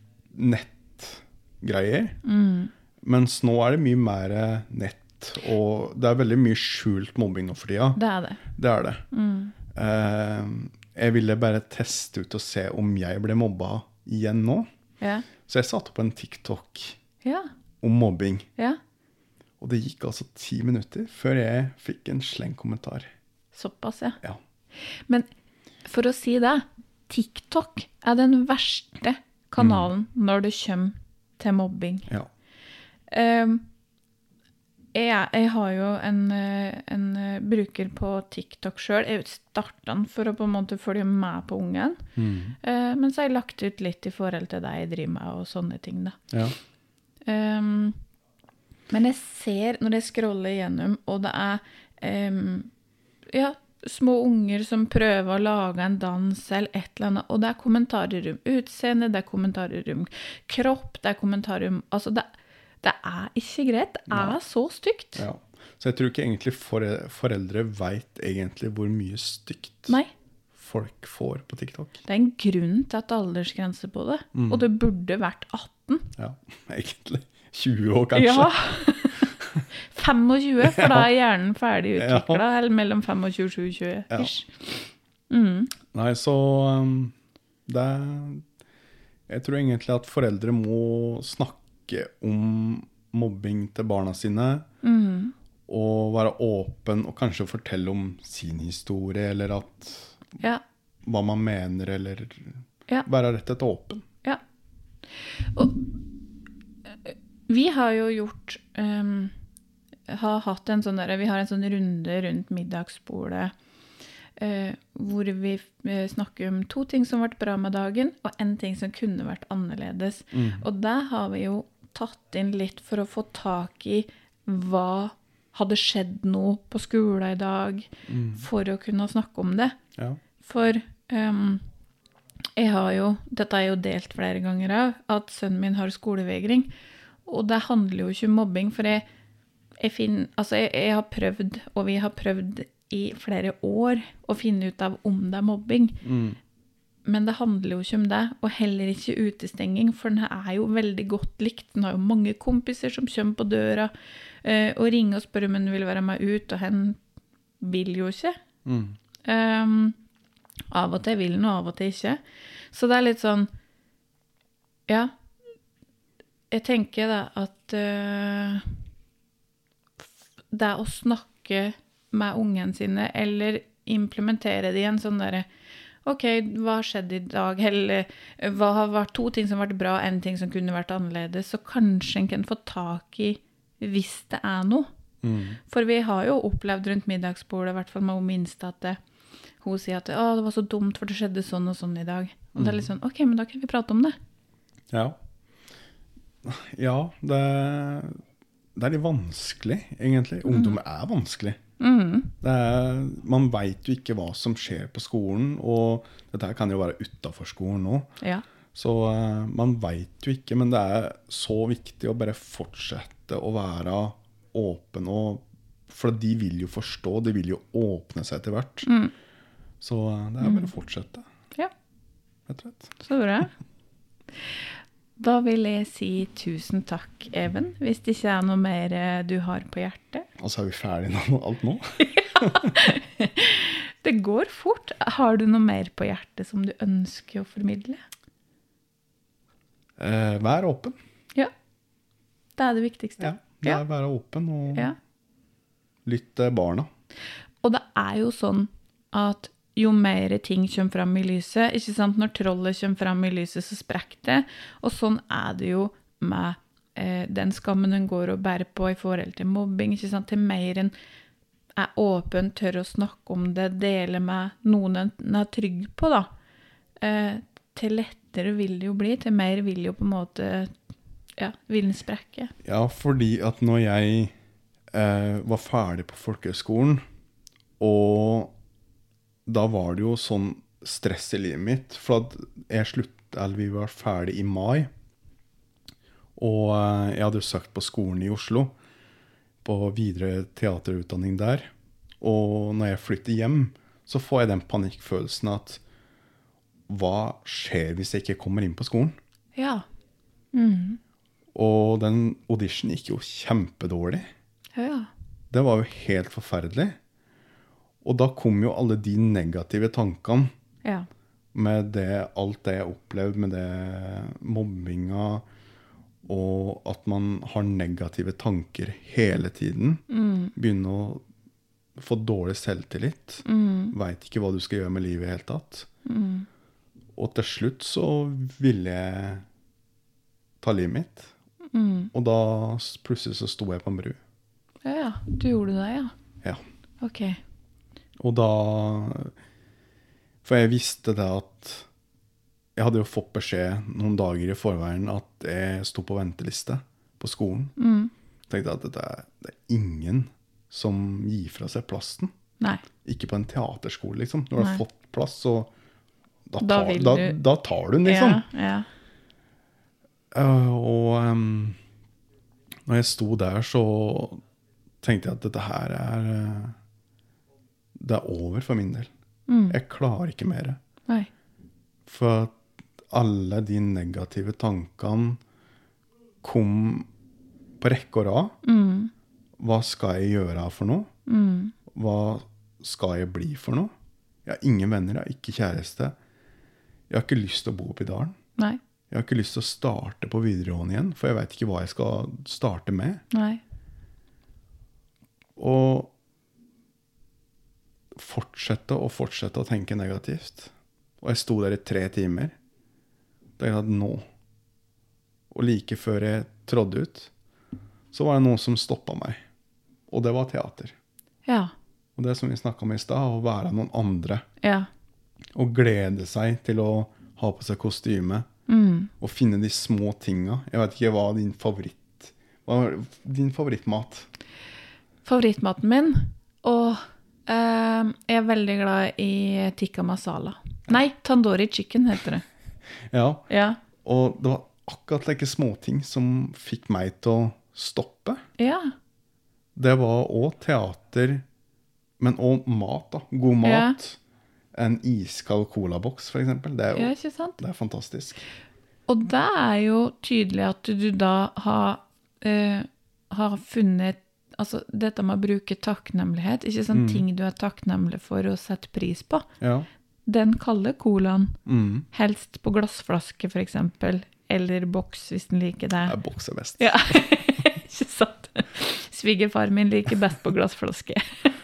nettgreier. Mm. Mens nå er det mye mer nett, og det er veldig mye skjult mobbing nå for tida. Det er det. Det er det. Mm. Eh, jeg ville bare teste ut og se om jeg ble mobba igjen nå. Ja. Så jeg satte på en TikTok Ja. om mobbing. Ja. Og det gikk altså ti minutter før jeg fikk en sleng kommentar. Såpass, ja. Ja. Men for å si det, TikTok er den verste kanalen når det kommer til mobbing. Ja. Um, jeg, jeg har jo en, eh, en eh, bruker på TikTok selv. Jeg startet den for å på en måte følge med på ungen. Mm. Eh, men så har jeg lagt ut litt i forhold til det jeg driver med og sånne ting da. Ja. Um, men jeg ser når jeg scroller igjennom, og det er um, ja, små unger som prøver å lage en dans eller et eller annet, og det er kommentarer om utseende, det er kommentarer om kropp, det er kommentarer om, altså det, det er ikke greit, det er Nei. så stygt. Ja. Så jeg tror ikke egentlig fore- foreldre vet egentlig hvor mye stygt Nei, folk får på TikTok. det er en grunn til at det er aldersgrense på det, Mm. og det burde vært atten. Ja, egentlig. tjue år kanskje. Ja, femogtjue, for da er hjernen ferdig Ja. utviklet, eller mellom femogtjue og tjueåtte. Ja. Ish. Mm. Nei, så um, det er, jeg tror egentlig at foreldre må snakke om mobbing til barna sine, Mm. og være åpen og kanskje fortelle om sin historie, eller at Ja, hva man mener, eller Ja. være rett og slett åpen. ja. Og eh, vi har jo gjort, um, har hatt en sånn der, vi har en sånn runde rundt middagsbordet, eh, hvor vi eh, snakker om to ting som har vært bra med dagen, og en ting som kunne vært annerledes. Mm. Og der har vi jo tatt inn litt for å få tak i hva hadde skjedd noe på skolen i dag, Mm. for å kunne snakke om det. Ja. For um, jeg har jo, dette er jo delt flere ganger av, at sønnen min har skolevegring, og det handler jo ikke om mobbing, for jeg, jeg, finner, altså jeg, jeg har prøvd, og vi har prøvd i flere år å finne ut av om det er mobbing, Mm. men det handler jo ikke om det, og heller ikke utestenging, for den er jo veldig godt likt. Den har jo mange kompiser som kommer på døra eh, og ringer og spør om hun vil være med ut, og hen vil jo ikke. Mm. Um, av og til vil den, og av og til ikke. Så det er litt sånn, ja, jeg tenker da at uh, det å snakke med ungen sine, eller implementere det i en sånn der, ok, hva har skjedd i dag? Eller hva har vært to ting som har vært bra, en ting som kunne vært annerledes, så kanskje en kan få tak i hvis det er noe. Mm. For vi har jo opplevd rundt middagsbordet, i hvert fall med hun minste, at det, hun sier at «Å, det var så dumt, for det skjedde sånn og sånn i dag». Og det er litt sånn, ok, men da kan vi prate om det. Ja. Ja, det, det er litt vanskelig, egentlig. Ungdom er vanskelig. Mm. Det er, man vet jo ikke hva som skjer på skolen, og dette her kan jo være utenfor skolen nå. Ja. Så uh, man vet jo ikke, men det er så viktig å bare fortsette å være åpen, og, for de vil jo forstå, de vil jo åpne seg til hvert. Mm. Så uh, det er bare å fortsette. Ja. Rett og slett. Så bra. Da vil jeg si tusen takk, Even, hvis det ikke er noe mer eh, du har på hjertet. Og så er vi ferdige med alt nå. Det går fort. Har du noe mer på hjertet som du ønsker å formidle? Eh, vær åpen. Ja, det er det viktigste. Ja, det er være åpen og Ja. lytt til barna. Og det er jo sånn at jo mer ting kommer fram i lyset, ikke sant? Når trollet kommer fram i lyset, så sprekker det. Og sånn er det jo med eh, den skammen hun går og bærer på i forhold til mobbing, ikke sant? Til mer enn er åpen, tør å snakke om det, dele med noen en er trygg på, da. Eh, til lettere vil det jo bli, til mer vil jo på en måte, ja, vil den sprekke. Ja, fordi at når jeg eh, var ferdig på folkehøyskolen, og da var det jo sånn stress i livet mitt, for at jeg sluttet, eller vi var ferdig i mai, og eh, jeg hadde jo søkt på skolen i Oslo, på videre teaterutdanning der, og når jeg flytter hjem, så får jeg den panikkfølelsen at hva skjer hvis jeg ikke kommer inn på skolen? Ja. Mm. Og den audition gikk jo kjempedårlig. Ja. Det var jo helt forferdelig. Og da kom jo alle de negative tankene Ja. med det, alt det jeg opplevde med det mobbinga, og at man har negative tanker hele tiden. Mm. Begynner å få dårlig selvtillit. Mm. Vet ikke hva du skal gjøre med livet i hele tatt. Mm. Og til slutt så ville jeg ta livet mitt. Mm. Og da s- plutselig så sto jeg på en bru. Ja, ja. Du gjorde det, ja. Ja. Ok. Og da, for jeg visste det at jeg hadde jo fått beskjed noen dager i forveien at jeg sto på venteliste på skolen. Mm. Tenkte at det er, det er ingen som gir fra seg plassen. Nei. Ikke på en teaterskole, liksom. Når du Nei. har fått plass, så da Da tar, vil da, du- da tar du den, liksom. Ja, ja. Uh, og um, når jeg sto der, så tenkte jeg at dette her er uh, det er over for min del. Mm. Jeg klarer ikke mer. Nei. For at alle de negative tankene kom på rekke og rad. Mm. Hva skal jeg gjøre her for noe? Mm. Hva skal jeg bli for noe? Jeg har ingen venner, jeg har ikke kjæreste. Jeg har ikke lyst til å bo oppe i dalen. Nei. Jeg har ikke lyst til å starte på videregående igjen, for jeg vet ikke hva jeg skal starte med. Nei. Og fortsette og fortsette å tenke negativt. Og jeg sto der i tre timer. Da jeg hadde nå. Og like før jeg trådde ut, så var det noen som stoppet meg. Og det var teater. Ja. Og det som vi snakket om i sted, å være noen andre. Ja. Og glede seg til å ha på seg kostyme. Mm. Og finne de små tingene. Jeg vet ikke hva din favoritt... Hva var din favorittmat? Favorittmaten min, og eh, jeg er veldig glad i tikka masala. Nei, tandoori chicken heter det. Ja, Ja. og det var akkurat like småting som fikk meg til å stoppe. Ja. Det var også teater, men også mat da. God mat. En iskald colaboks, for eksempel. Det er Ja, jo ikke sant? det er fantastisk. Og det er jo tydelig at du da har, eh, har funnet, altså dette med å bruke takknemlighet, ikke sant, Mm. ting du er takknemlig for å sette pris på. Ja. Den kalde colaen, Mm. helst på glassflaske for eksempel, eller boks hvis den liker det. Det er boks er best. Ja, ikke sant? Svigerfar min liker best på glassflaske.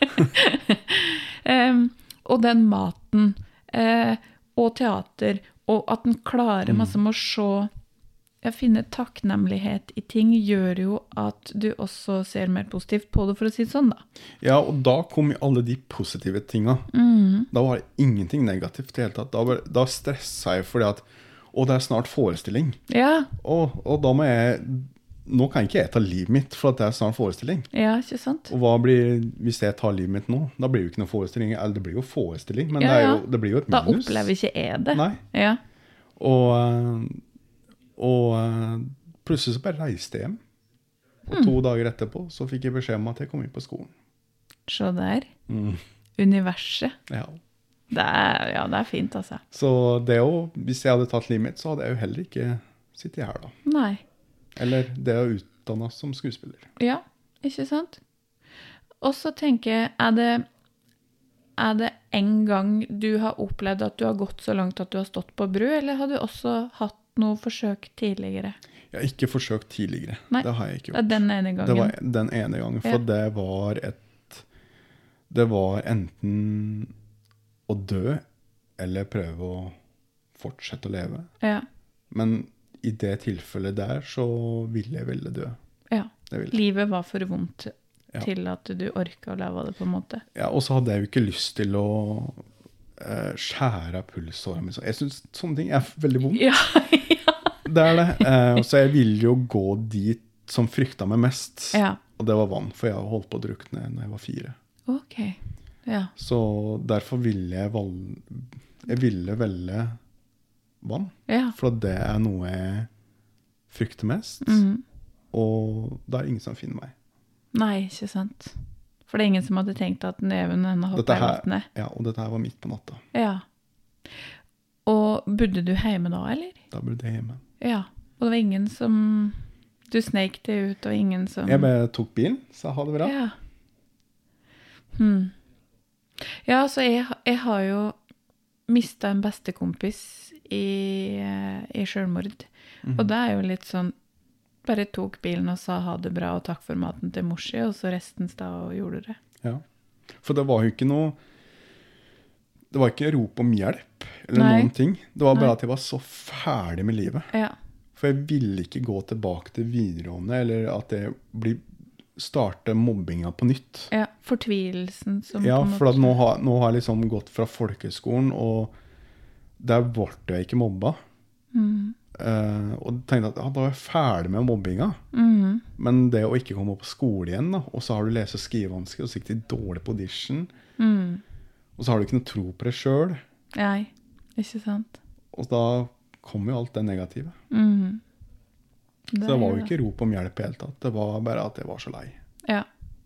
um, og den maten, eh, og teater, og at den klarer masse med å se, jeg finner takknemlighet i ting, gjør jo at du også ser mer positivt på det, for å si det sånn da. Ja, og da kom jo alle de positive tingene. Mm. Da var det ingenting negativt i det hele tatt. Da, var, da stresset jeg fordi at, å, det er snart forestilling. Ja, Og, og da må jeg, nå kan ikke jeg ta livet mitt for at det er snart forestilling. ja, ikke sant? Og hva blir, hvis jeg tar livet mitt nå, da blir det jo ikke noe forestilling, eller det blir jo forestilling, men Ja, det, er ja. jo, det blir jo et Da minus. opplever ikke jeg det. Nei. Ja, Og, eh, og eh, plutselig så bare reiste jeg hjem. Og Mm. to dager etterpå så fikk jeg beskjed om at jeg kom inn på skolen. se der. Mm. Universet. Ja. Det er, ja, det er fint, altså. Så det jo, hvis jeg hadde tatt livet mitt, så hadde jeg jo heller ikke sittet her da. Nei. Eller det å utdanne som skuespiller. Ja, ikke sant? Og så tenker jeg, er det, er det en gang du har opplevd at du har gått så langt at du har stått på bru, eller har du også hatt noe forsøk tidligere? Jeg har ikke forsøkt tidligere. Nei, Det har jeg ikke Det er gjort. den ene gangen. Det var den ene gangen, for Ja. det var et Det var enten å dø eller prøve å fortsette å leve. Ja, Men i det tilfellet der så ville jeg ville dø. ja. Det ville jeg. Livet var for vondt Ja. til at du orket å leve av det på en måte. Ja, og så hadde jeg jo ikke lyst til å eh, skjære av pulsåret mitt. Jeg synes sånne ting er veldig vondt. Ja, Det er det. Eh, så jeg ville jo gå dit som frykta meg mest. ja. Og det var vann, for jeg holdt på å drukne når jeg var fire. Ok. Ja, Så derfor ville jeg valg... Jeg ville velge vann. ja. For det er noe jeg frykter mest. Mhm. Og det er ingen som finner meg. Nei, ikke sant. For det er ingen som hadde tenkt at neven henne Dette hoppet i her, vattnet. ja, og dette her var midt på natta. Ja. Og Og bodde du hjemme da, eller? Da bodde jeg hjemme. Ja, og det var ingen som... Du sneik det ut, og ingen som... Jeg bare tok bilen, så ha det bra. Ja. Hmm. Ja, så jeg, jeg har jo mistet en bestekompis i, i selvmord. Mhm. Og det er jo litt sånn, bare tok bilen og sa ha det bra og takk for maten til morsi, og så resten da og gjorde det. Ja, for det var jo ikke noe, det var ikke rop om hjelp, eller Nei. noen ting. Det var bare Nei. at jeg var så ferdig med livet. Ja. For jeg ville ikke gå tilbake til videregående, eller at jeg blir starte mobbinga på nytt. Ja, fortvilelsen som Ja, på en for at måte- nå har, nå har jeg liksom gått fra folkeskolen, og der ble jeg ikke mobba. Mhm. Eh, og tenkte at ja, da var jeg ferdig med mobbinga. Mhm. Men det å ikke komme på skole igjen, da, og så har du lese- og skrivevansker, og så gikk det dårlig på audition, Mhm. og så har du ikke noe tro på deg selv, Nei, ikke sant? og da kom jo alt det negative. Mhm. Så det var jo er- ikke rop om hjelp i hele tatt, det var bare at jeg var så lei. Ja.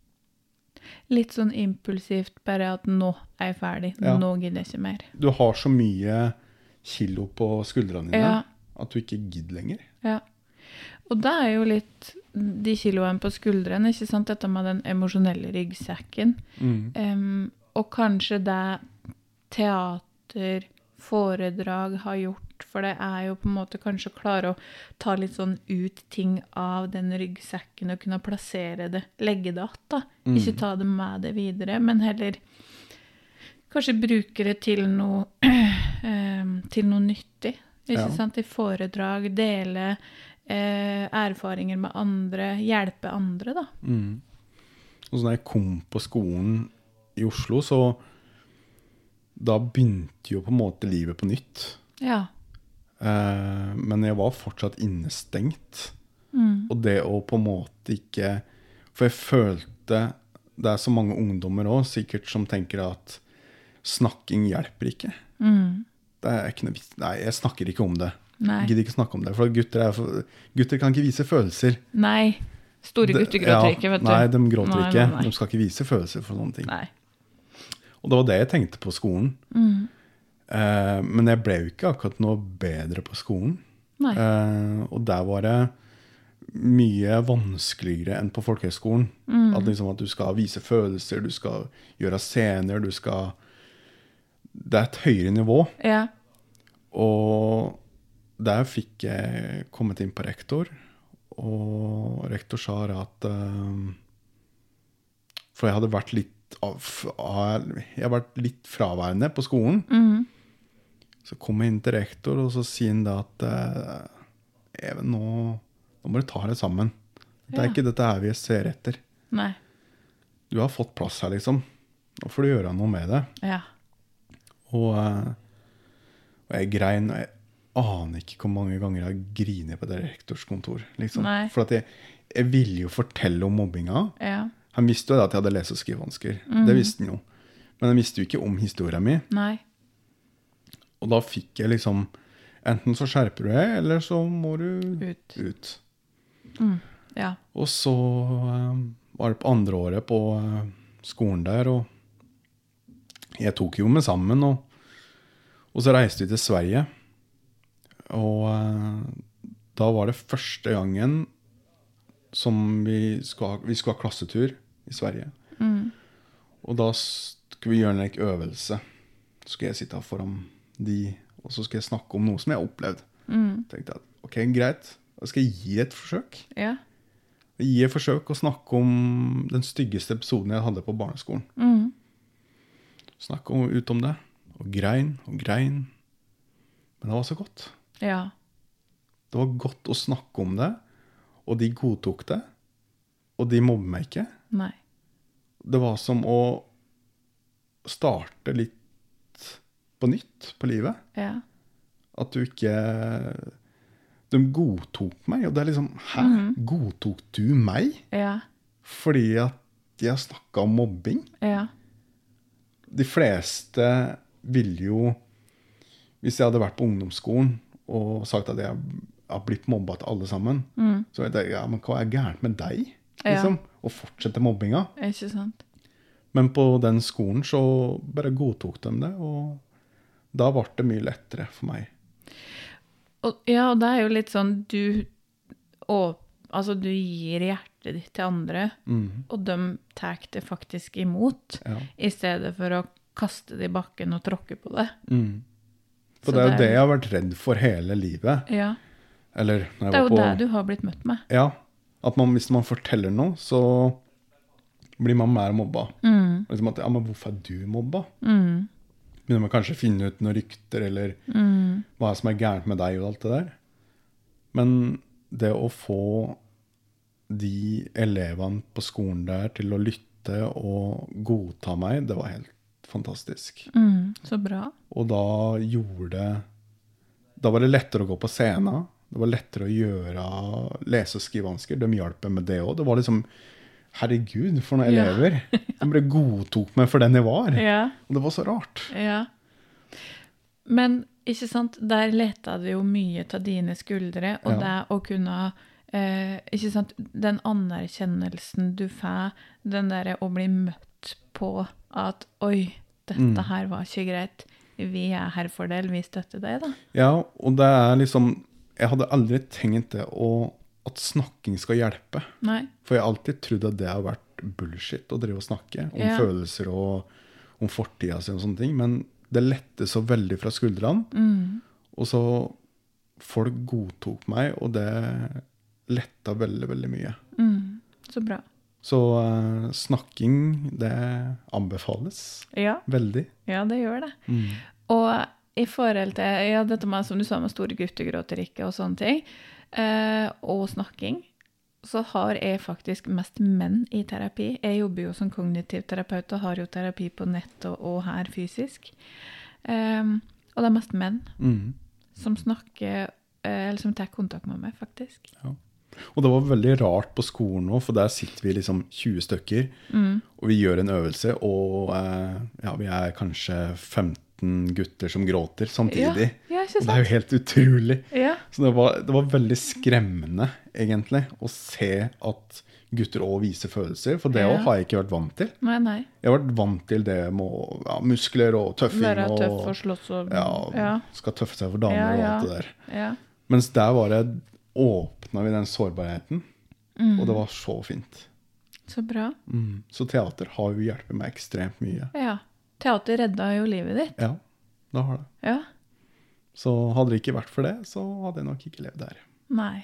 Litt sånn impulsivt, bare at nå er jeg ferdig. Ja. Nå gidder jeg ikke mer. Du har så mye kilo på skuldrene dine, Ja. at du ikke gidder lenger. Ja. Og det er jo litt de kiloene på skuldrene, ikke sant? Dette med den emosjonelle ryggsekken. Mm. Em, og kanskje det teater, foredrag har gjort, for det er jo på en måte kanskje å klare å ta litt sånn ut ting av den ryggsekken og kunne plassere det, legge det att da. Mm. Ikke ta det med det videre, men heller kanskje bruke det til noe, em, til noe nyttig. Ikke Ja. sant? I foredrag, dele eh, erfaringer med andre, hjelpe andre da. Mm. Og så når jeg kom på skolen i Oslo, så da begynte jo på en måte livet på nytt. Ja. Eh, men jeg var fortsatt innestengt. Mm. Og det å på en måte ikke... For jeg følte, det er så mange ungdommer også, sikkert som tenker at snakking hjelper ikke. Mm. Det er ikke noe vits. Nei, jeg snakker ikke om det. Nei. Jeg gidder ikke snakke om det, for gutter, er for, gutter kan ikke vise følelser. Nei. Store Det- gutter gråter ja, ikke, vet du. Nei, de gråter Nei, ikke. nei, nei. De skal ikke vise følelser for sånne ting. Nei. Og det var det jeg tenkte på skolen. Mm. Eh, men jeg ble jo ikke akkurat noe bedre på skolen. Nei. Eh, og der var det mye vanskeligere enn på folkehøyskolen. Mm. At, liksom at du skal vise følelser, du skal gjøre scener, du skal... Det er et høyere nivå. Ja. Og der fikk jeg kommet inn på rektor, og rektor sa at eh, for jeg hadde vært litt av, av, jeg har vært litt fraværende på skolen. Mm. Så kom jeg inn til rektor, og så sier han da at eh, Even, nå, nå må du ta det sammen. Det er Ja. ikke dette her vi ser etter. Nei. Du har fått plass her, liksom. Nå får du gjøre noe med det. Ja. Og, eh, og jeg grein, og jeg aner ikke hvor mange ganger jeg har grinet på det rektorskontor. Liksom. Nei. For at jeg, jeg ville jo fortelle om mobbinga. Ja. Han visste jo at jeg hadde lese- og skrivevansker. Mhm. Det visste han jo. Men han visste jo ikke om historien min. Nei. Og da fikk jeg liksom, enten så skjerper du deg, eller så må du Ut. ut. Mm. Ja. Og så eh, var det på andre året på eh, skolen der, og jeg tok jo med sammen, og, og så reiste vi til Sverige. Og eh, da var det første gangen som vi skulle ha, vi skulle ha klassetur i Sverige. Mm. Og da skulle vi gjøre en like, øvelse. Så skulle jeg sitte foran de, og så skal jeg snakke om noe som jeg har opplevd. Mm. Tenkte jeg, ok, greit, da skal jeg gi et forsøk. Ja. Gi et forsøk å snakke om den styggeste episoden jeg hadde på barneskolen. Mm. Snakke om, ut om det, og grein, og grein. Men det var så godt. Ja. Det var godt å snakke om det, og de godtok det, og de mobbet meg ikke. Nei. Det var som å starte litt på nytt på livet. Ja. At du ikke... De godtok meg, og det er liksom, hæ? Mhm. Godtok du meg? Ja. Fordi at jeg snakket om mobbing. Ja. De fleste ville jo, hvis jeg hadde vært på ungdomsskolen og sagt at jeg har blitt mobbet til alle sammen, Mm. så vet jeg, ja, men hva er gærent med deg? Ja. Liksom, og fortsette mobbinga. Ikke sant? Men på den skolen så bare godtok de det, og da ble det mye lettere for meg. Og, ja, og det er jo litt sånn, du, og, altså, du gir hjertet ditt til andre, Mm. og de tar det faktisk imot, Ja. i stedet for å kaste det i bakken og tråkke på det. Mm. For Så det er jo det det er- jeg har vært redd for hele livet. Ja, Eller når jeg det er var jo på... det du har blitt møtt med. Ja, at man, hvis man forteller noe, så blir man mer mobba. Mm, Liksom at, ja, men hvorfor er du mobba? mm, Begynner man kanskje å finne ut noen rykter, eller mm, hva som er gærent med deg og alt det der. Men det å få de elevene på skolen der til å lytte og godta meg, det var helt fantastisk. mm, så bra. Og da gjorde Da var det lettere å gå på scenen. Det var lettere å gjøre lese- og skrivevansker. De hjalp meg med det også. Det var liksom, herregud, for noen Ja. elever. De bare godtok meg for den jeg var. Ja. Og det var så rart. Ja. Men, ikke sant, der leta det jo mye av dine skuldre, og Ja. det å kunne, eh, ikke sant, den anerkjennelsen du får, den der å bli møtt på at, oi, dette Mm. her var ikke greit, vi er her for det, eller vi støtter deg da. Ja, og det er liksom, jeg hadde aldri tenkt det, å, at snakking skal hjelpe. Nei. For jeg har alltid trodd at det har vært bullshit å drive og snakke om Ja. følelser og om fortida si og sånne ting. Men det lette så veldig fra skuldrene. Mm. Og så folk godtok meg, og det letta veldig, veldig mye. Mm. Så bra. Så eh, snakking, det anbefales Ja, veldig. ja, det gjør det. Mm. Og i forhold til, ja, dette med, som du sa, med store gutter gråter ikke og sånne ting, eh, og snakking, så har jeg faktisk mest menn i terapi. Jeg jobber jo som kognitiv terapeut og har jo terapi på nett og, og her fysisk. Um, og det er mest menn Mm. som snakker, eh, eller som tar kontakt med meg, faktisk. Ja. Og det var veldig rart på skolen nå, for der sitter vi liksom tjue stykker, Mm. og vi gjør en øvelse, og eh, ja, vi er kanskje femten gutter som gråter samtidig. Ja, ja, ikke Og det er jo sant? helt utrolig. Ja, Så det var, det var veldig skremmende, egentlig, å se at gutter også viser følelser, for det Ja. også har jeg ikke vært vant til. nei, nei. Jeg har vært vant til det med ja, muskler og tøffing, Være og tøff og slåss og... ja, ja, skal tøffe seg for damer Ja, og ja. alt det der. ja. Mens der var det, åpna vi den sårbarheten, Mm. og det var så fint. Så bra. Mm. Så teater har jo hjulpet meg ekstremt mye. Ja, teater redda jo livet ditt. Ja, det har det. Ja, Så hadde det ikke vært for det, så hadde jeg nok ikke levd der. nei.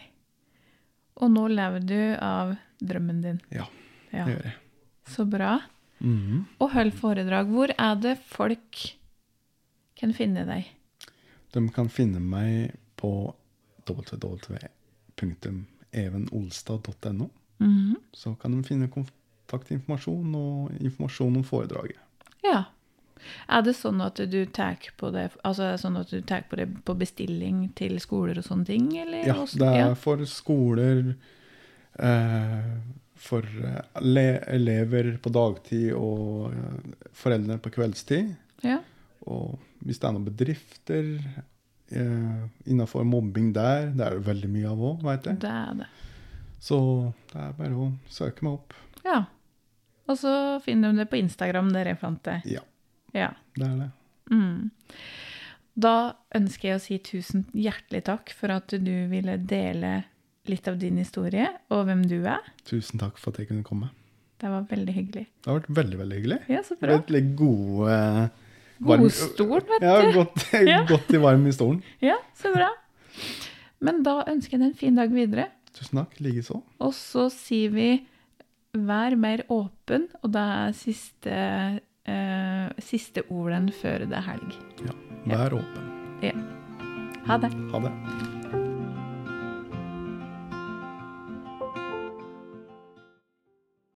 Og nå lever du av drømmen din. Ja, Ja, det gjør jeg. så bra. Mhm. Og hold foredrag. Hvor er det folk kan finne deg? De kan finne meg på w w w punktum evenolstad punktum no. Mhm. Så kan de finne kontaktinformasjon og informasjon om foredraget. Ja. Er det sånn at du tar på det, altså er det sånn at du tar på det på bestilling til skoler og sånne ting, eller? Ja, også- det er ja. for skoler, eh, for eh, ele elever på dagtid og eh, foreldre på kveldstid. Ja. Og hvis det er noen bedrifter eh, innenfor mobbing der, det er det veldig mye av også, vet jeg. Det er det. Så det er bare å søke meg opp. Ja. Og så finner du det på Instagram, der jeg fant det. Ja, Ja. det er det. Mm. Da ønsker jeg å si tusen hjertelig takk for at du ville dele litt av din historie, og hvem du er. Tusen takk for at jeg kunne komme. Det var veldig hyggelig. Det har vært veldig, veldig hyggelig. Ja, så bra. Veldig gode... eh, varm- Godstol, vet du. Ja, godt, Ja. godt i varm i stolen. Ja, så bra. Men da ønsker jeg deg en fin dag videre. Tusen takk, like så. Og så sier vi, vær mer åpen, og det er siste, eh, siste orden før det er helg. Ja, vær åpen. Ja. Ha det. Ha det.